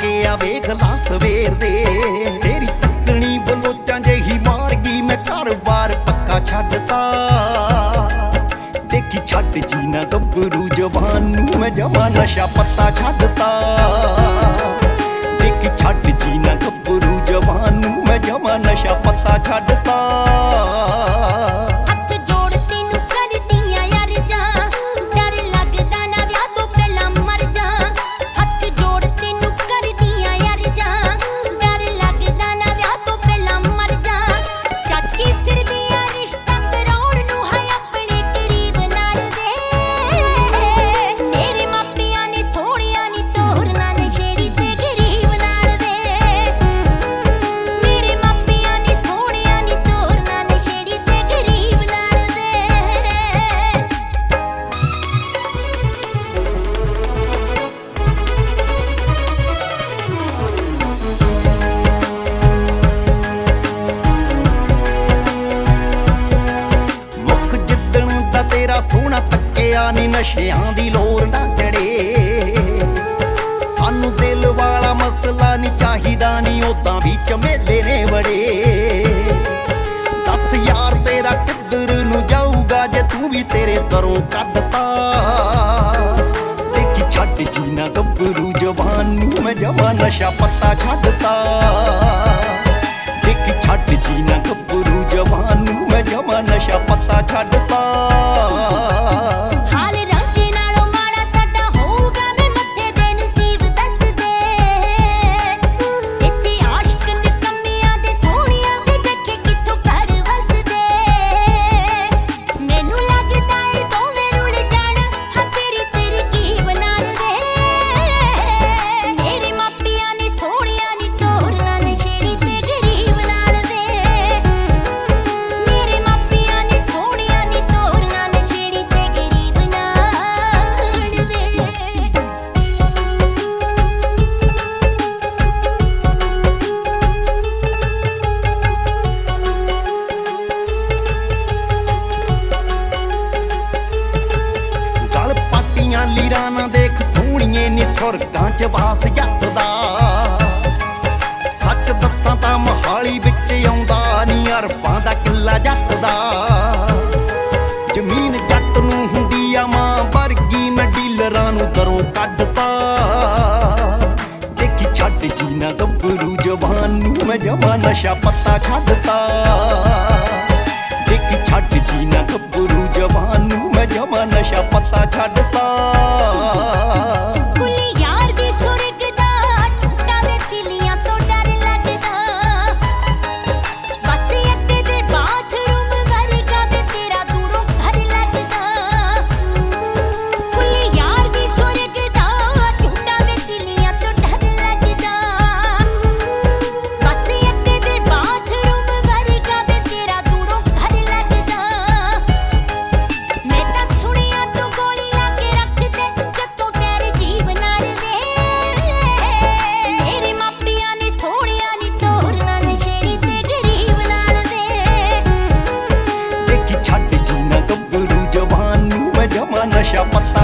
ਆ ਵੇਖ ਲਾ ਸਵੇਰ ਦੇ। ਤੇਰੀ ਤੱਕਣੀ ਬਲੋਚਾਂ ਜਿਹੀ ਮਾਰ ਗਈ, ਮੈਂ ਘਰ-ਬਾਰ ਪੱਕਾ ਛੱਡਤਾ। ਦੇਖੀ ਛੱਡ ਜੀ ਨਾ ਗੱਭਰੂ ਜਵਾਨ ਨੂੰ, ਮੈਂ ਜਮਾਂ ਨਸ਼ਾ ਪੱਤਾ ਛੱਡਤਾ। ਦੇਖੀ ਛੱਡ ਜੀ ਨਾ ਗੱਭਰੂ ਜਵਾਨ ਨੂੰ, ਮੈਂ ਜਮਾਂ ਨਸ਼ਾ ਪੱਤਾ ਛੱਡਤਾ। ਤੇਰਾ ਸੋਹਣਾ ਤੱਕਿਆ ਨੀ ਨਸ਼ਿਆਂ ਦੀ ਲੋਰ ਨਾ ਚੜੇ। ਸਾਨੂੰ ਦਿਲ ਵਾਲਾ ਮਸਲਾ ਨੀ ਚਾਹੀਦਾ, ਨੀ ਉਦਾਂ ਵੀ ਝਮੇਲੇ ਨੇ ਬੜੇ। ਦੱਸ ਯਾਰ ਤੇਰਾ ਕਿੱਧਰ ਨੂੰ ਜਾਊਗਾ ਜੇ ਤੂੰ ਵੀ ਤੇਰੇ ਦਰੋਂ ਕੱਢਤਾ। ਦੇਖੀ ਛੱਡ ਜੀ ਨਾ ਗੱਭਰੂ ਜਵਾਨ ਨੂੰ, ਮੈਂ ਜਮਾਂ ਨਸ਼ਾ ਪੱਤਾ ਛੱਡਤਾ। ਦੇਖੀ ਛੱਡ ਜੀ ਨਾ ਗੱਭਰੂ ਜਵਾਨ ਨੂੰ, ਮੈਂ ਜਮਾਂ ਨਸ਼ਾ ਪੱਤਾ ਛੱਡਤਾ। ਲੀਰਾਂ ਨਾ ਦੇਖ ਸੋਹਣੀਏ ਨੀ ਸੁਰਗਾਂ ਚ ਵਾਸ ਜੱਟਦਾ। ਸੱਚ ਦੱਸਾਂ ਤਾਂ ਮੋਹਾਲੀ ਵਿੱਚ ਆਉਂਦਾ ਨੀ ਅਰਬਾਂ ਦਾ ਕਿੱਲਾ ਜੱਟ ਦਾ। ਜ਼ਮੀਨ ਜੱਟ ਨੂੰ ਹੁੰਦੀ ਆ ਮਾਂ ਵਰਗੀ, ਮੈਂ ਡੀਲਰਾਂ ਨੂੰ ਦਰੋਂ ਕੱਢਤਾ। ਦੇਖੀ ਛੱਡ ਜੀ ਨਾ ਗੱਭਰੂ ਜਵਾਨ ਨੂੰ, ਮੈਂ ਜਮਾਂ ਨਸ਼ਾ ਪੱਤਾ ਛੱਡਤਾ। ਦੇਖੀ ਛੱਡ ਜੀ ਨਾ ਗੱਭਰੂ ਜਵਾਨ ਨੂੰ, ਮੈਂ ਜਮਾਂ ਨਸ਼ਾ ਪੱਤਾ ਛੱਡਤਾ। ਨਸ਼ਾ ਪੱਤਾ